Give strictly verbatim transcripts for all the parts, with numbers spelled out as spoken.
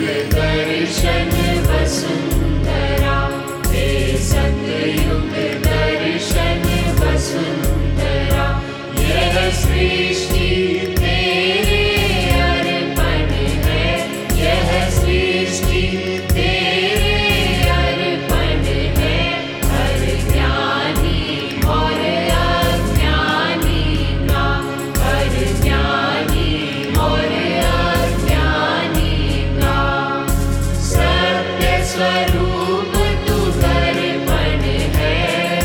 दर्शन वसुंधरा, हे सतयुग दर्शन वसुंधरा। यह सृष्टि तेरे अर्पण है, यह सृष्टि तेरे अर्पण है। हर ज्ञानी और अज्ञानी का, हर ज्ञानी और अज्ञानी का सत्य स्वरूप तू दर्पण है,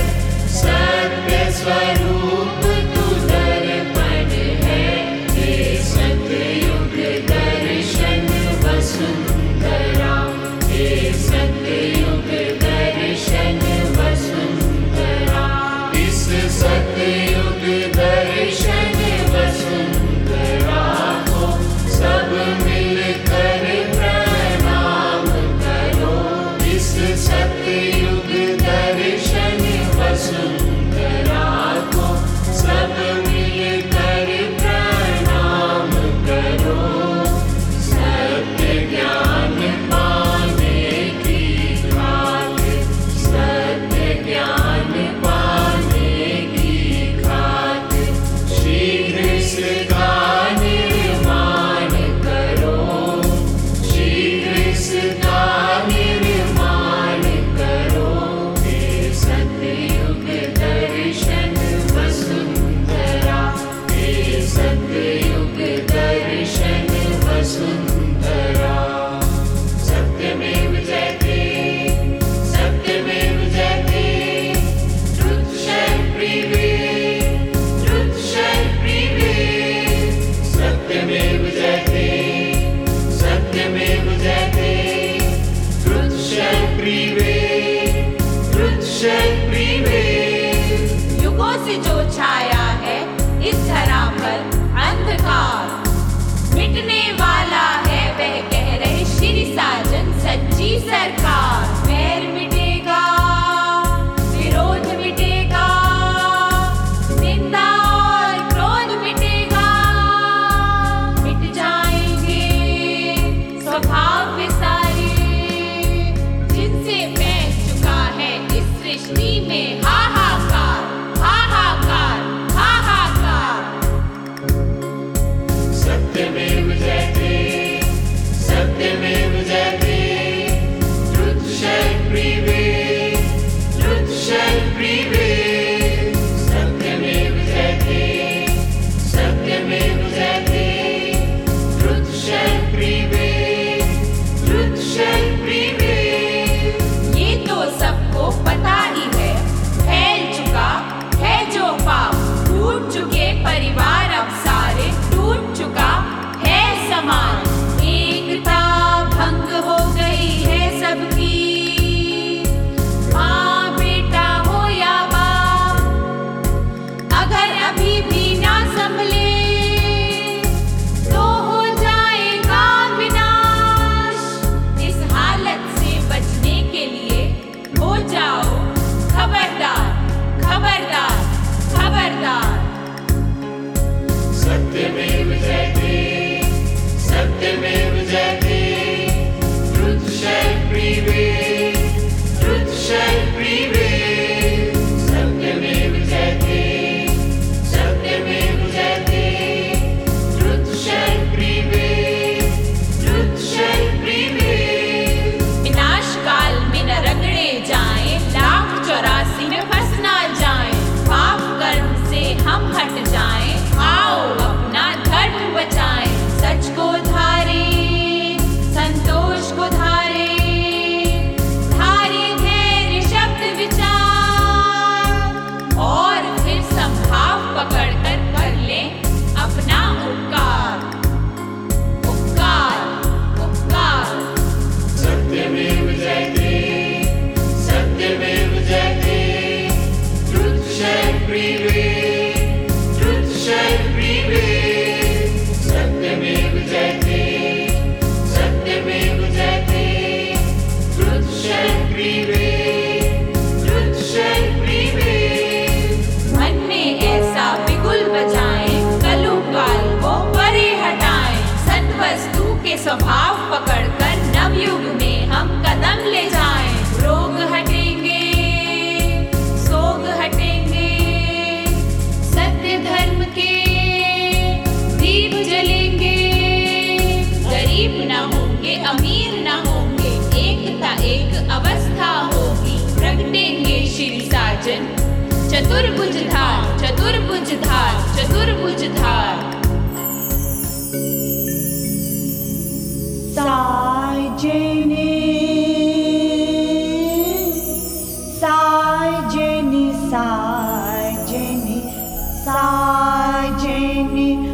सत्य स्वरूप तू दर्पण है। हे सतयुग दर्शन वसुंधरा, हे सतयुग दर्शन वसुंधरा। इस सतयुग दर्शन वसुंधरा को सब मिलकर प्रणाम करो। इस सतयुग दर्शन वसुंधरा को सब मिलकर प्रणाम करो। सत्य ज्ञान पाने की खातिर, सत्य ज्ञान पाने की खातिर शीघ्र इसका निर्माण करो, शीघ्र इसका निर्माण करो। हे सतयुग दर्शन वसुंधरा, हे सतयुग दर्शन वसुंधरा। सत्यमेव जयते, सत्यमेव जयते, truth shall prevail, truth shall prevail. सत्यमेव जयते, सत्यमेव जयते, truth shall prevail, truth shall prevail. युगों से जो छाया है इस धरा पर अंधकार, मिटने वाला है वह कह रहे श्री साजन सच्ची सरकार। वैर मिटेगा, विरोध मिटेगा, निंदा और क्रोध मिटेगा। मिट जाएंगे स्वभाव वे सारे, जिनसे बैठ चुका है इस सृष्टि में हाहाकार, हाहाकार, हाहाकार। सत्यमेव जयते, सत्यमेव जयते, ट्रुथ चतुर्भुजधार चतुर्भुजधार चतुर्भुजधार। साजनी साजनी साजनी साजनी